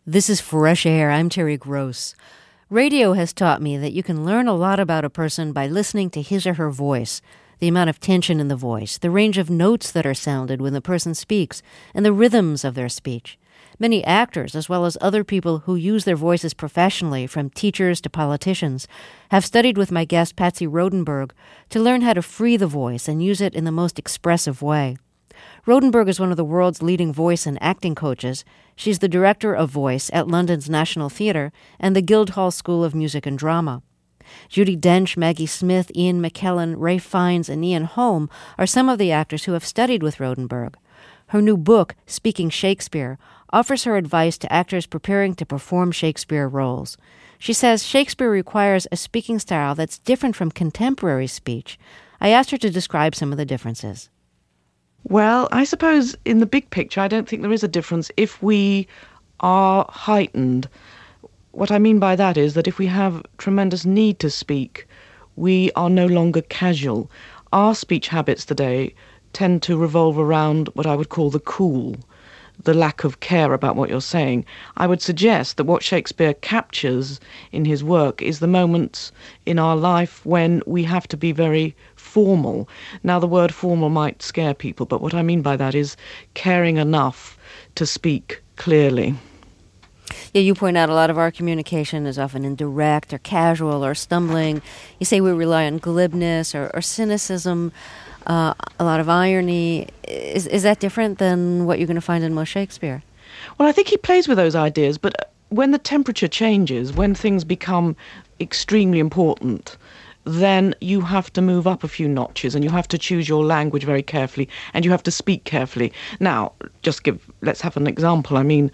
This is Fresh Air. I'm Terry Gross. Radio has taught me that you can learn a lot about a person by listening to his or her voice, the amount of tension in the voice, the range of notes that are sounded when the person speaks, and the rhythms of their speech. Many actors, as well as other people who use their voices professionally, from teachers to politicians, have studied with my guest Patsy Rodenburg to learn how to free the voice and use it in the most expressive way. Rodenburg is one of the world's leading voice and acting coaches. She's the director of voice at London's National Theatre and the Guildhall School of Music and Drama. Judi Dench, Maggie Smith, Ian McKellen, Ralph Fiennes, and Ian Holm are some of the actors who have studied with Rodenburg. Her new book, Speaking Shakespeare, offers her advice to actors preparing to perform Shakespeare roles. She says Shakespeare requires a speaking style that's different from contemporary speech. I asked her to describe some of the differences. Well, I suppose in the big picture, I don't think there is a difference if we are heightened. What I mean by that is that if we have tremendous need to speak, we are no longer casual. Our speech habits today tend to revolve around what I would call the cool, the lack of care about what you're saying. I would suggest that what Shakespeare captures in his work is the moments in our life when we have to be very formal. Now, the word formal might scare people, but what I mean by that is caring enough to speak clearly. Yeah, you point out a lot of our communication is often indirect or casual or stumbling. You say we rely on glibness or cynicism, a lot of irony. Is that different than what you're going to find in most Shakespeare? Well, I think he plays with those ideas, but when the temperature changes, when things become extremely important, then you have to move up a few notches and you have to choose your language very carefully and you have to speak carefully. Now, let's have an example. I mean,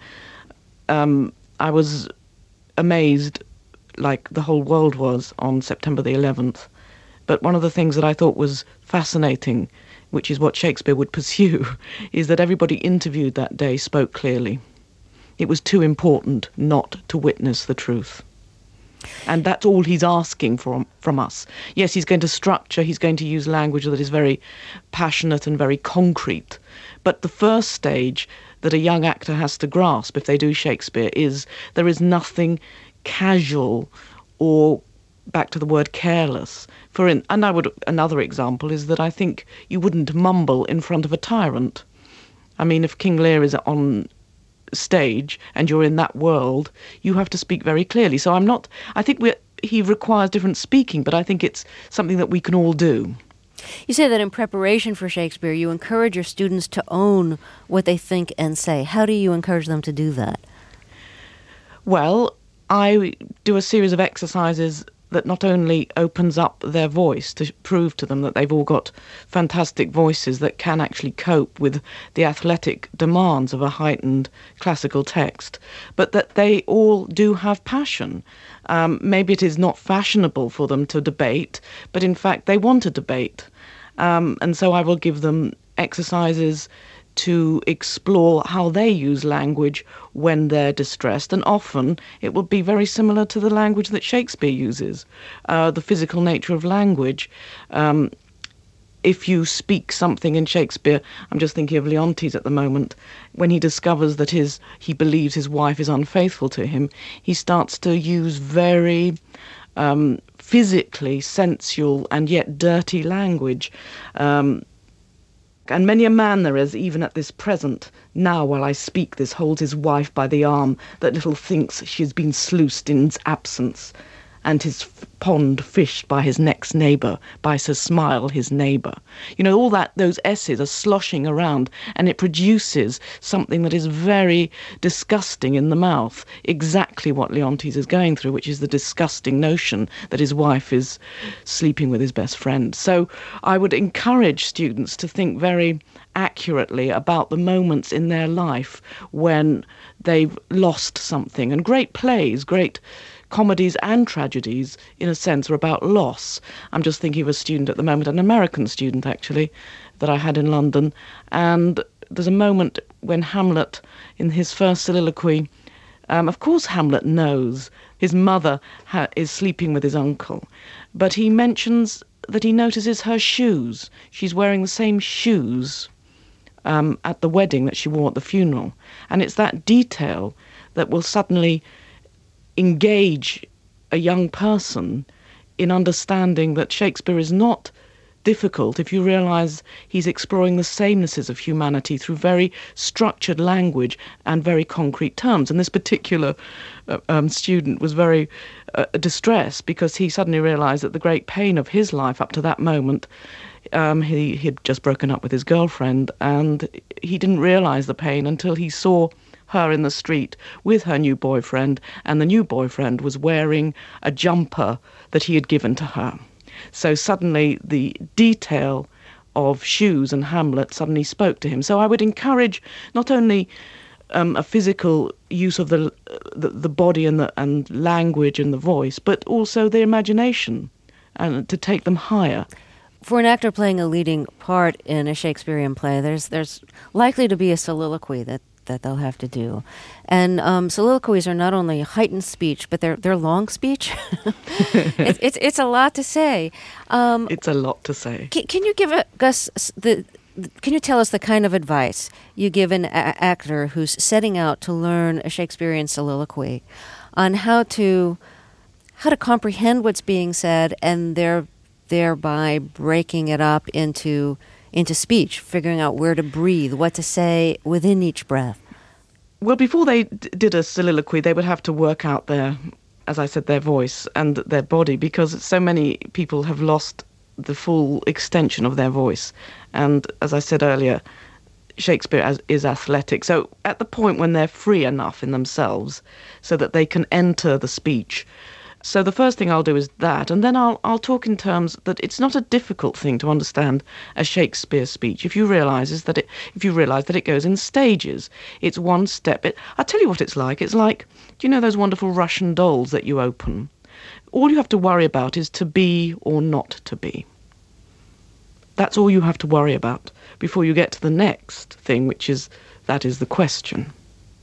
I was amazed, like the whole world was, on September the 11th. But one of the things that I thought was fascinating, which is what Shakespeare would pursue, is that everybody interviewed that day spoke clearly. It was too important not to witness the truth. And that's all he's asking from us. Yes, he's going to structure, he's going to use language that is very passionate and very concrete. But the first stage that a young actor has to grasp if they do Shakespeare is there is nothing casual or, back to the word, careless. Another example is that I think you wouldn't mumble in front of a tyrant. I mean, if King Lear is on stage and you're in that world, you have to speak very clearly. So I think he requires different speaking, but I think it's something that we can all do. You say that in preparation for Shakespeare, you encourage your students to own what they think and say. How do you encourage them to do that? Well, I do a series of exercises that not only opens up their voice to prove to them that they've all got fantastic voices that can actually cope with the athletic demands of a heightened classical text, but that they all do have passion. Maybe it is not fashionable for them to debate, but in fact they want to debate. And so I will give them exercises to explore how they use language when they're distressed, and often it will be very similar to the language that Shakespeare uses, the physical nature of language. If you speak something in Shakespeare, I'm just thinking of Leontes at the moment, when he discovers that he believes his wife is unfaithful to him, he starts to use very physically sensual and yet dirty language. And many a man there is, even at this present, now while I speak this, holds his wife by the arm, that little thinks she has been sluiced in his absence, and his pond fished by his next neighbour, by Sir Smile his neighbour. You know, all those S's are sloshing around, and it produces something that is very disgusting in the mouth, exactly what Leontes is going through, which is the disgusting notion that his wife is sleeping with his best friend. So I would encourage students to think very accurately about the moments in their life when they've lost something. And great plays, great comedies and tragedies, in a sense, are about loss. I'm just thinking of a student at the moment, an American student, actually, that I had in London. And there's a moment when Hamlet, in his first soliloquy, of course Hamlet knows his mother is sleeping with his uncle, but he mentions that he notices her shoes. She's wearing the same shoes at the wedding that she wore at the funeral. And it's that detail that will suddenly engage a young person in understanding that Shakespeare is not difficult if you realise he's exploring the samenesses of humanity through very structured language and very concrete terms. And this particular student was very distressed because he suddenly realised that the great pain of his life up to that moment, he had just broken up with his girlfriend, and he didn't realise the pain until he saw her in the street with her new boyfriend, and the new boyfriend was wearing a jumper that he had given to her. So suddenly the detail of shoes and Hamlet suddenly spoke to him. So I would encourage not only a physical use of the body and language and the voice, but also the imagination, and to take them higher. For an actor playing a leading part in a Shakespearean play, there's likely to be a soliloquy that they'll have to do. And soliloquies are not only heightened speech, but they're long speech. It's a lot to say. It's a lot to say. Can you give us can you tell us the kind of advice you give an actor who's setting out to learn a Shakespearean soliloquy on how to comprehend what's being said and thereby breaking it up into speech, figuring out where to breathe, what to say within each breath? Well, before they did a soliloquy, they would have to work out as I said, their voice and their body, because so many people have lost the full extension of their voice. And as I said earlier, Shakespeare is athletic. So at the point when they're free enough in themselves so that they can enter the speech. So the first thing I'll do is that, and then I'll talk in terms that it's not a difficult thing to understand a Shakespeare speech if you realise that it goes in stages. It's one step. I'll tell you what it's like. It's like, do you know those wonderful Russian dolls that you open? All you have to worry about is to be or not to be. That's all you have to worry about before you get to the next thing, that is the question.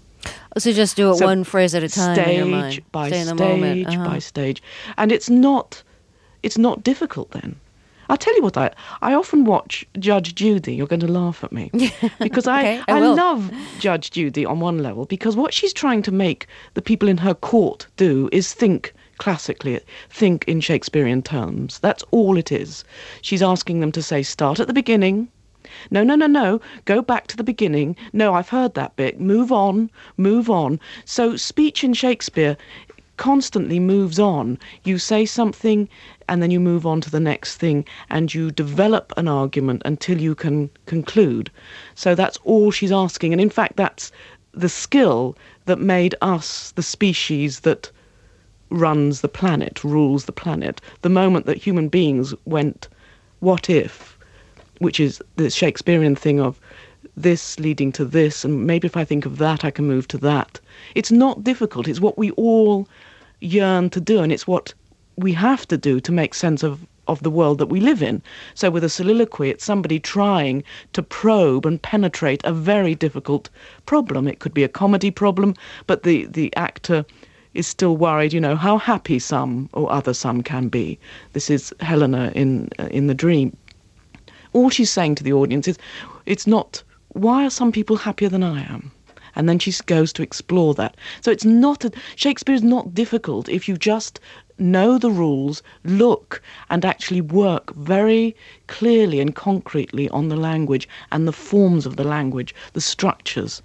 So just do it one phrase at a time in your mind. Stage by Stay in the moment. by stage. And it's not difficult then. I'll tell you what, I often watch Judge Judy. You're going to laugh at me. Because Okay, I love Judge Judy on one level, because what she's trying to make the people in her court do is think classically, think in Shakespearean terms. That's all it is. She's asking them to say, start at the beginning. No, go back to the beginning. No, I've heard that bit. Move on. So speech in Shakespeare constantly moves on. You say something and then you move on to the next thing and you develop an argument until you can conclude. So that's all she's asking. And in fact, that's the skill that made us the species that rules the planet. The moment that human beings went, what if? Which is the Shakespearean thing of this leading to this, and maybe if I think of that, I can move to that. It's not difficult. It's what we all yearn to do, and it's what we have to do to make sense of the world that we live in. So with a soliloquy, it's somebody trying to probe and penetrate a very difficult problem. It could be a comedy problem, but the actor is still worried, how happy some or other some can be. This is Helena in The Dream. All she's saying to the audience is, it's not, why are some people happier than I am? And then she goes to explore that. So Shakespeare is not difficult if you just know the rules, look, and actually work very clearly and concretely on the language and the forms of the language, the structures,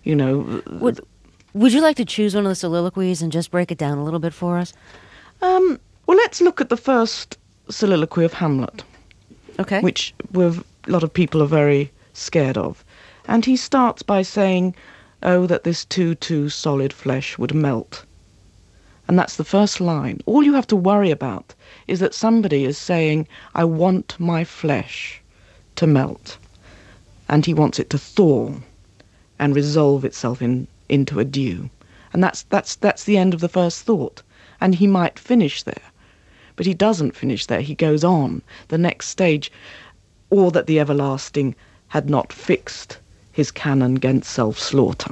Would you like to choose one of the soliloquies and just break it down a little bit for us? Well, let's look at the first soliloquy of Hamlet. Okay. Which a lot of people are very scared of. And he starts by saying, oh, that this too solid flesh would melt. And that's the first line. All you have to worry about is that somebody is saying, I want my flesh to melt. And he wants it to thaw and resolve itself into a dew. And that's the end of the first thought. And he might finish there. But he doesn't finish there. He goes on. The next stage, or that the everlasting had not fixed his cannon 'gainst self-slaughter.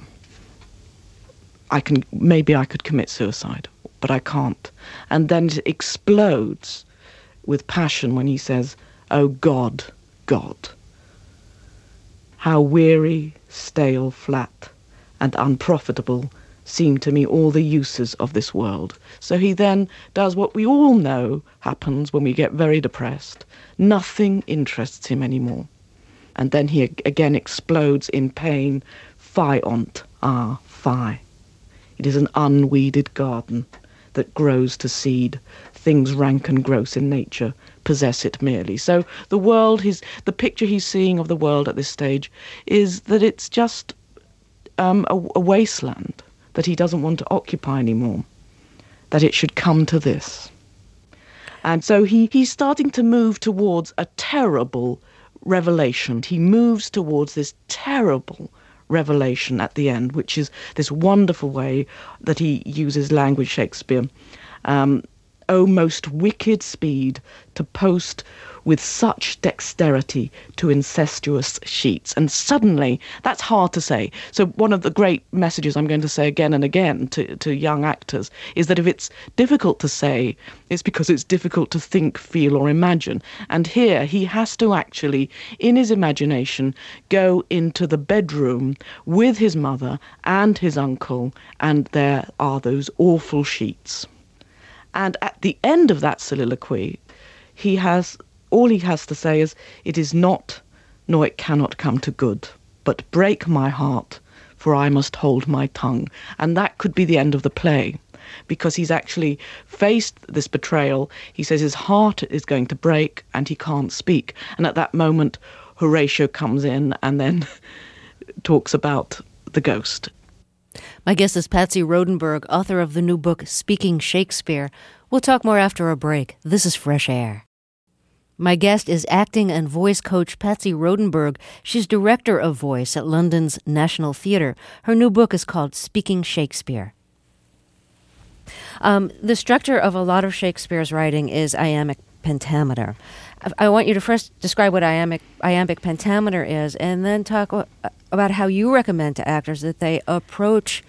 Maybe I could commit suicide, but I can't. And then it explodes with passion when he says, oh God, God, how weary, stale, flat, and unprofitable seem to me all the uses of this world. So he then does what we all know happens when we get very depressed. Nothing interests him anymore. And then he again explodes in pain. Fie on't, ah, fie. It is an unweeded garden that grows to seed. Things rank and gross in nature possess it merely. So the world, the picture he's seeing of the world at this stage is that it's just a wasteland that he doesn't want to occupy anymore, that it should come to this. And so he's starting to move towards a terrible revelation. He moves towards this terrible revelation at the end, which is this wonderful way that he uses language, Shakespeare. O most wicked speed to post with such dexterity to incestuous sheets. And suddenly, that's hard to say. So one of the great messages I'm going to say again and again to young actors is that if it's difficult to say, it's because it's difficult to think, feel or imagine. And here he has to actually, in his imagination, go into the bedroom with his mother and his uncle, and there are those awful sheets. And at the end of that soliloquy, all he has to say is, it is not, nor it cannot come to good, but break my heart, for I must hold my tongue. And that could be the end of the play, because he's actually faced this betrayal. He says his heart is going to break and he can't speak. And at that moment, Horatio comes in and then talks about the ghost. My guest is Patsy Rodenburg, author of the new book, Speaking Shakespeare. We'll talk more after a break. This is Fresh Air. My guest is acting and voice coach Patsy Rodenburg. She's director of voice at London's National Theatre. Her new book is called Speaking Shakespeare. The structure of a lot of Shakespeare's writing is iambic pentameter. I want you to first describe what iambic pentameter is, and then talk about how you recommend to actors that they approach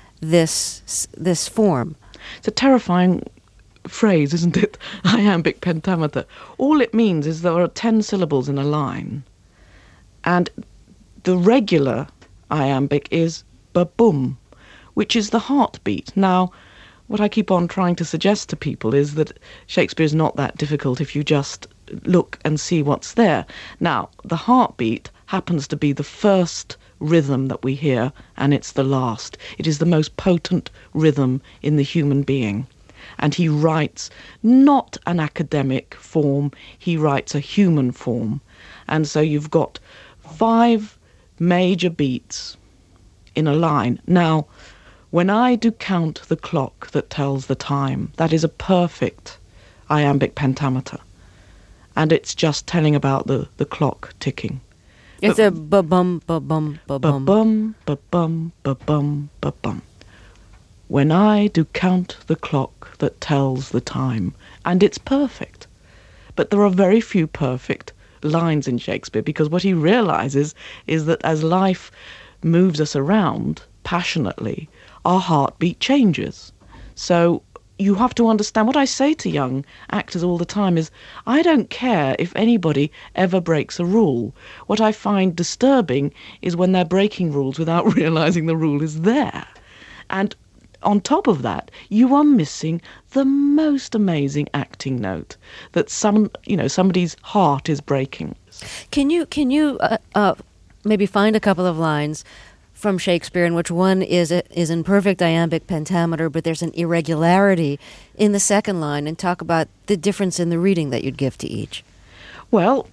this form. It's a terrifying phrase, isn't it? Iambic pentameter. All it means is there are 10 syllables in a line, and the regular iambic is ba-boom, which is the heartbeat. Now, what I keep on trying to suggest to people is that Shakespeare is not that difficult if you just look and see what's there. Now, the heartbeat happens to be the first rhythm that we hear, and it's the last. It is the most potent rhythm in the human being. And he writes not an academic form, he writes a human form. And so you've got 5 major beats in a line. Now, when I do count the clock that tells the time, that is a perfect iambic pentameter. And it's just telling about the clock ticking. It's a ba-bum, ba-bum, ba-bum. Ba-bum, ba-bum, ba-bum, ba-bum. When I do count the clock that tells the time. And it's perfect. But there are very few perfect lines in Shakespeare, because what he realizes is that as life moves us around passionately, our heartbeat changes. So you have to understand, what I say to young actors all the time is, I don't care if anybody ever breaks a rule. What I find disturbing is when they're breaking rules without realizing the rule is there. And on top of that, you are missing the most amazing acting note, that somebody's heart is breaking. Can you maybe find a couple of lines from Shakespeare in which one is in perfect iambic pentameter, but there's an irregularity in the second line, and talk about the difference in the reading that you'd give to each? Well,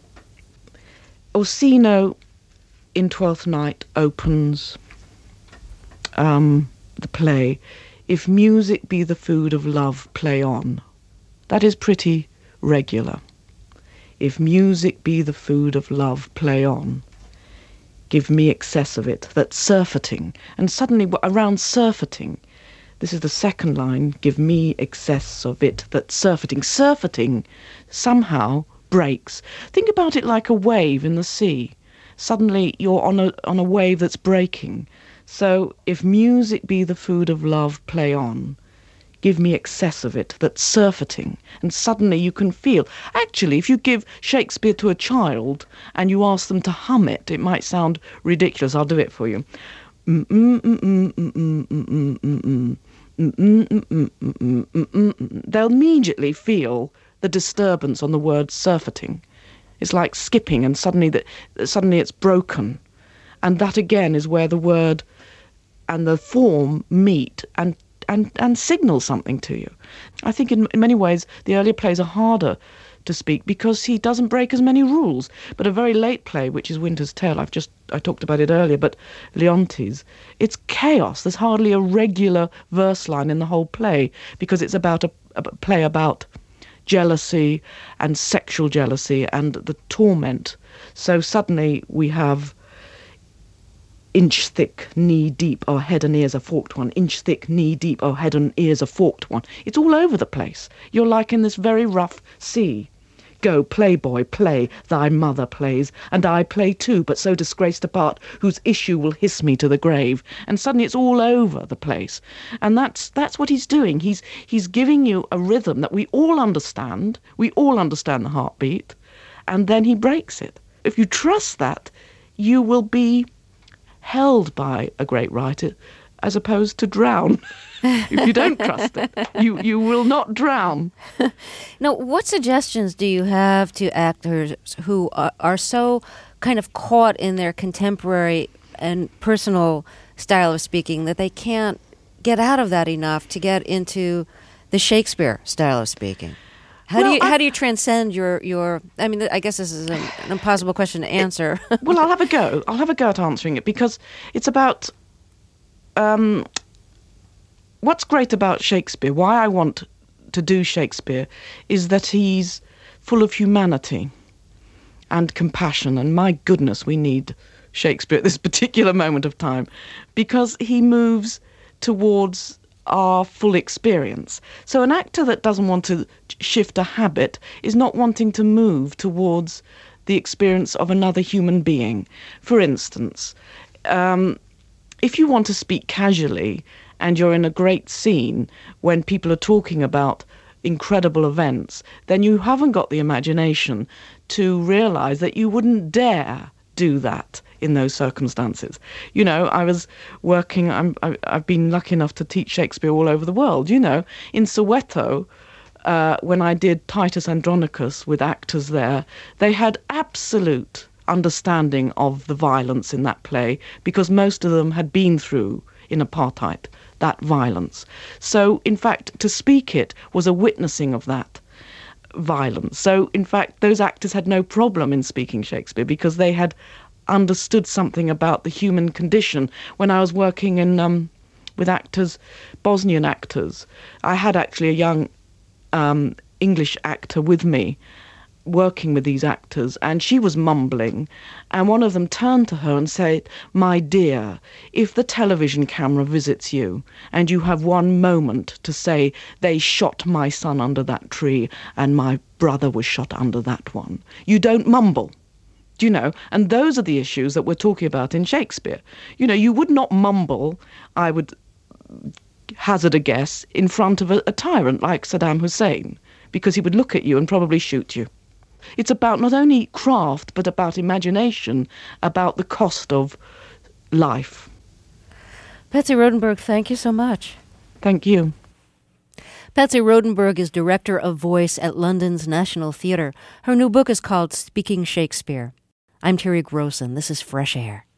Orsino in Twelfth Night opens the play, if music be the food of love, play on. That is pretty regular. If music be the food of love, play on. Give me excess of it, that's surfeiting. And suddenly around surfeiting, this is the second line, give me excess of it, that's surfeiting. Surfeiting somehow breaks. Think about it like a wave in the sea. Suddenly you're on a wave that's breaking. So if music be the food of love, play on. Give me excess of it, that's surfeiting. And suddenly you can feel. Actually, if you give Shakespeare to a child and you ask them to hum it, it might sound ridiculous. I'll do it for you. they'll immediately feel the disturbance on the word surfeiting. It's like skipping, and suddenly it's broken. And that again is where the word and the form meet and signal something to you. I think in many ways the earlier plays are harder to speak because he doesn't break as many rules. But a very late play, which is Winter's Tale, I talked about it earlier, but Leontes, it's chaos. There's hardly a regular verse line in the whole play because it's about a play about jealousy and sexual jealousy and the torment. So suddenly we have inch thick, knee deep, oh, head and ears a forked one. Inch thick, knee deep, oh, head and ears a forked one. It's all over the place. You're like in this very rough sea. Go, playboy, play, thy mother plays, and I play too, but so disgraced a part, whose issue will hiss me to the grave. And suddenly it's all over the place. And that's what he's doing. He's giving you a rhythm that we all understand. We all understand the heartbeat. And then he breaks it. If you trust that, you will be held by a great writer as opposed to drown. If you don't trust it, you will not drown. Now, what suggestions do you have to actors who are so kind of caught in their contemporary and personal style of speaking that they can't get out of that enough to get into the Shakespeare style of speaking? How do you transcend your I mean, I guess this is an impossible question to answer. Well, I'll have a go. I'll have a go at answering it because it's about what's great about Shakespeare, why I want to do Shakespeare, is that he's full of humanity and compassion. And my goodness, we need Shakespeare at this particular moment of time because he moves towards our full experience. So an actor that doesn't want to shift a habit is not wanting to move towards the experience of another human being. For instance, if you want to speak casually and you're in a great scene when people are talking about incredible events, then you haven't got the imagination to realise that you wouldn't dare do that in those circumstances. You know, I was working, I've been lucky enough to teach Shakespeare all over the world. You know, in Soweto, when I did Titus Andronicus with actors there, they had absolute understanding of the violence in that play because most of them had been through, in apartheid, that violence. So, in fact, to speak it was a witnessing of that violence. So, in fact, those actors had no problem in speaking Shakespeare because they had understood something about the human condition. When I was working in with actors, Bosnian actors, I had actually a young English actor with me working with these actors, and she was mumbling, and one of them turned to her and said, "My dear, if the television camera visits you and you have one moment to say, 'They shot my son under that tree and my brother was shot under that one,' you don't mumble." Do you know? And those are the issues that we're talking about in Shakespeare. You know, you would not mumble, I would hazard a guess, in front of a tyrant like Saddam Hussein, because he would look at you and probably shoot you. It's about not only craft, but about imagination, about the cost of life. Patsy Rodenburg, thank you so much. Thank you. Patsy Rodenburg is Director of Voice at London's National Theatre. Her new book is called Speaking Shakespeare. I'm Terry Gross, and this is Fresh Air.